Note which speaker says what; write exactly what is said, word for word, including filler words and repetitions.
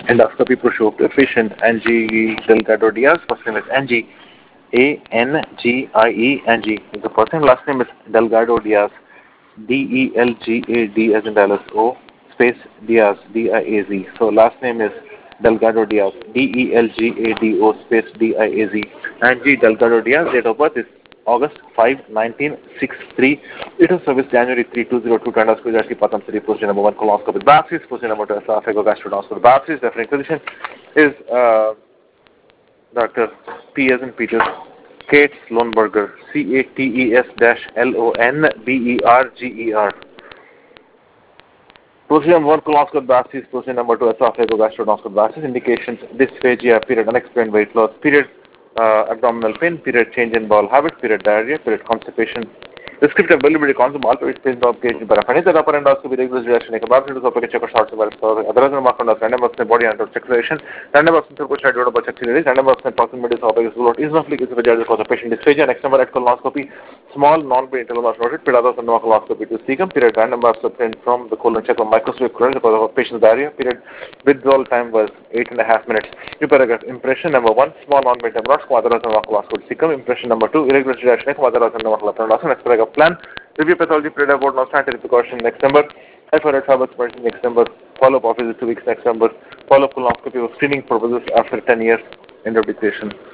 Speaker 1: Endoscopy prosciutto, patient Angie Delgado Diaz. First name is Angie, A N G I E, Angie is the first name. Last name is Delgado Diaz, D E L G A D as in Dallas, O space Diaz, D I A Z. So last name is Delgado Diaz, D E L G A D O space D I A Z. Angie Delgado Diaz, date of birth is August fifth, nineteen sixty-three. It was service January third, two thousand two. Endoscopy, Patam City, procedure number one, colonoscopy biopsies, procedure number two, esophageal gastroendoscopy biopsies. Referring physician is uh, Doctor P as in Peter, Kate Sloanberger, C A T E S L O N B E R G E R. Procedure number one, colonoscopy biopsies. Procedure number two, esophageal gastroendoscopy biopsies. Indications: dysphagia, period unexplained weight loss, period uh, abdominal pain, period change in bowel habit, period diarrhea, period constipation. Descriptive availability consume all period space of case para fanita upper endoscopy regular reaction ekabab to sopa check shots of other than mark on the random of the body and circulation random of the side of check series random of the proximity of is lot is not leakage for the patient dysphagia. Next number at colonoscopy small non-brain telemas noted pedados and colonoscopy to cecum period random of substance from the colon check of microscopic because of patient's diarrhea period withdrawal time was eight and a half minutes. New paragraph. Impression number one, small non-brain telemas quadras and colonoscopy cecum. Impression number two, irregular reaction quadras and colonoscopy. Next paragraph. Plan review pathology period about no scientific precaution. Next number typhoid fabric medicine. Next number follow up office two weeks. Next number follow up colonoscopy for screening purposes after ten years. End of dictation.